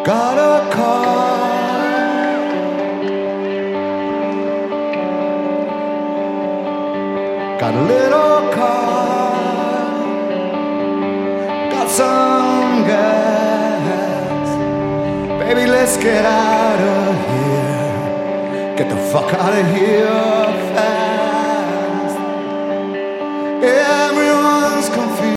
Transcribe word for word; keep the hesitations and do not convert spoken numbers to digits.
Got a car, got a little car, got some gas. Baby, let's get out of here. Get the fuck out of here